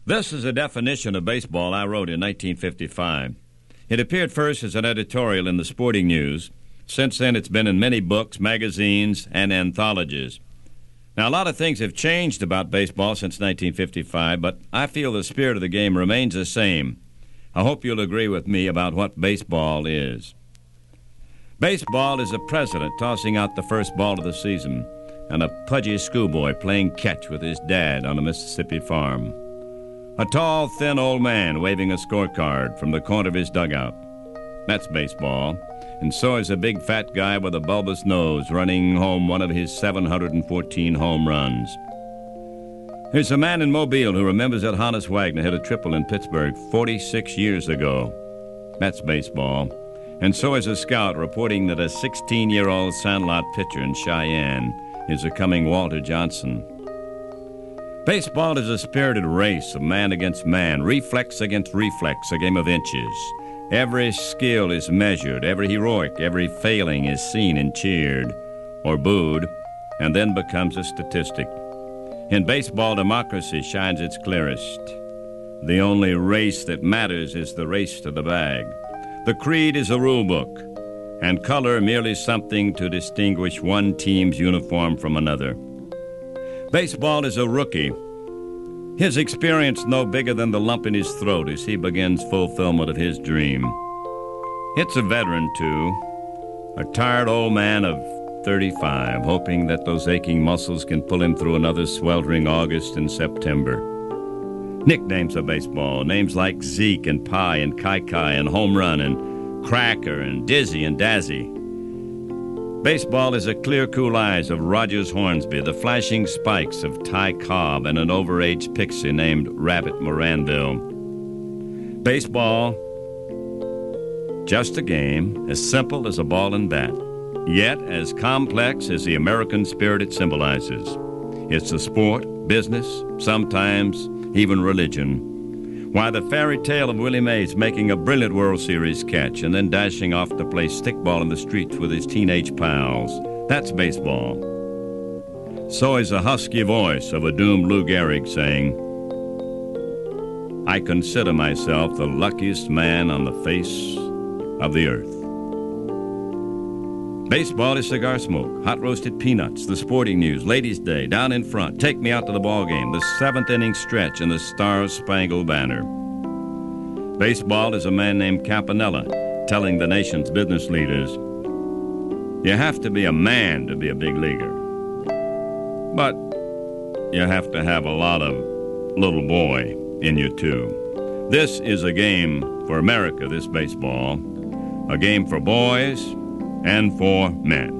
This is a definition of baseball I wrote in 1955. It appeared first as an editorial in the Sporting News. Since then, it's been in many books, magazines, and anthologies. Now, a lot of things have changed about baseball since 1955, but I feel the spirit of the game remains the same. I hope you'll agree with me about what baseball is. Baseball is a president tossing out the first ball of the season and a pudgy schoolboy playing catch with his dad on a Mississippi farm. A tall, thin old man waving a scorecard from the corner of his dugout. That's baseball. And so is a big fat guy with a bulbous nose running home one of his 714 home runs. There's a man in Mobile who remembers that Honus Wagner hit a triple in Pittsburgh 46 years ago. That's baseball. And so is a scout reporting that a 16-year-old Sandlot pitcher in Cheyenne is a coming Walter Johnson. Baseball is a spirited race of man against man, reflex against reflex, a game of inches. Every skill is measured, every heroic, every failing is seen and cheered, or booed, and then becomes a statistic. In baseball, democracy shines its clearest. The only race that matters is the race to the bag. The creed is a rule book, and color merely something to distinguish one team's uniform from another. Baseball is a rookie. His experience no bigger than the lump in his throat as he begins fulfillment of his dream. It's a veteran, too, a tired old man of 35, hoping that those aching muscles can pull him through another sweltering August and September. Nicknames of baseball, names like Zeke and Pie and Kai and Home Run and Cracker and Dizzy and Dazzy. Baseball is the clear, cool eyes of Rogers Hornsby, the flashing spikes of Ty Cobb, and an overage pixie named Rabbit Moranville. Baseball, just a game, as simple as a ball and bat, yet as complex as the American spirit it symbolizes. It's a sport, business, sometimes even religion. Why, the fairy tale of Willie Mays making a brilliant World Series catch and then dashing off to play stickball in the streets with his teenage pals. That's baseball. So is the husky voice of a doomed Lou Gehrig saying, I consider myself the luckiest man on the face of the earth. Baseball is cigar smoke, hot roasted peanuts, the Sporting News, Ladies' Day, Down in Front, Take Me Out to the Ball Game, the seventh inning stretch, and the Star-Spangled Banner. Baseball is a man named Campanella telling the nation's business leaders, you have to be a man to be a big leaguer, but you have to have a lot of little boy in you too. This is a game for America, this baseball, a game for boys and for men.